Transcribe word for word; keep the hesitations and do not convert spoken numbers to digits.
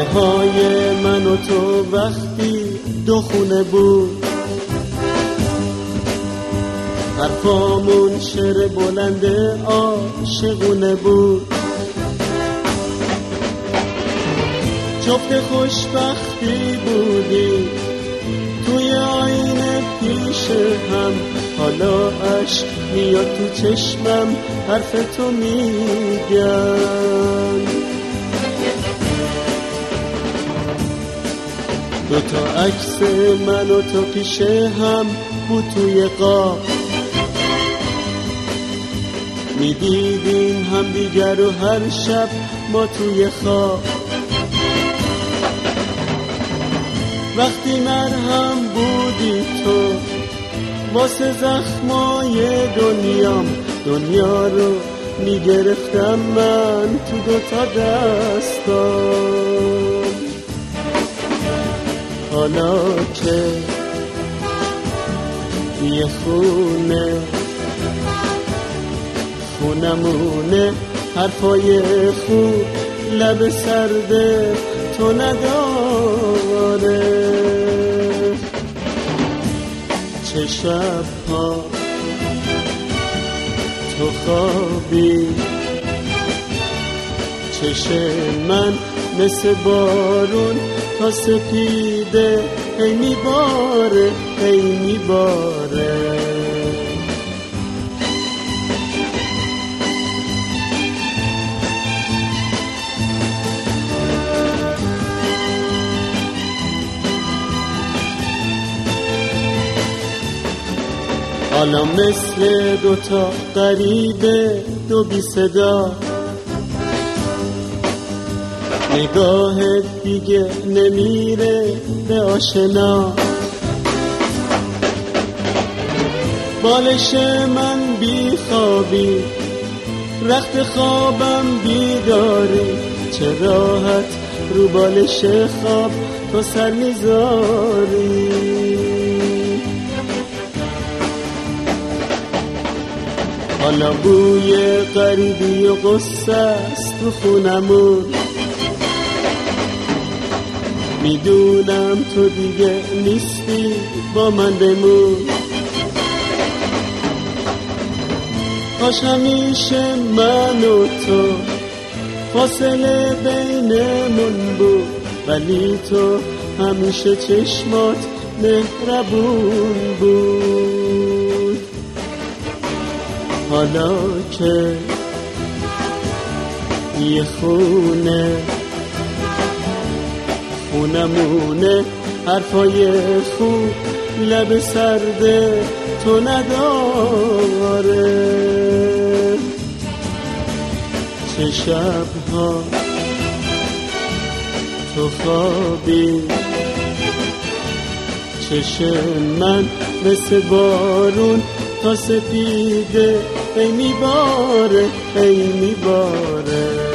خونه های من و تو وقتی دو خونه بود، حرفامون شعر بلند عاشقونه بود. جفت خوشبختی بودی توی آینه پیش هم، حالا عشق میاد تو چشمم حرف تو میگم. دوتا عکس من و تو پیش هم بود توی قاب، میدیدیم هم دیگر و هر شب ما توی خواب. وقتی مرهم بودی تو واسه زخمای دنیام، دنیا رو میگرفتم من تو دوتا دستام. حالا که یه خونه خونمونه، حرفای خوب لب سرده تو نداره. چه شب‌ها تو خوابی، چشم من مثل بارون تا سپیده هی میباره هی میباره. حالا مثل دوتا غریبه دو بی صدا، نگاهت دیگه نمیره به آشنا. بالش من بی خوابی، رخت خوابم بیداری، چه راحت رو بالش خواب تو سر میذاری. حالا بوی غریبی و قصه است تو خونمون، میدونم تو دیگه نیستی با من بمون. کاش همیشه من و تو فاصله بینمون بود، ولی تو همیشه چشمات مهربون بود. حالا که یه خونه خونمونه، حرفای خوب لب سرده تو نداره. چه شب‌ها تو خوابی، چشم من مثل بارون تا سپیده ای میباره ای میباره.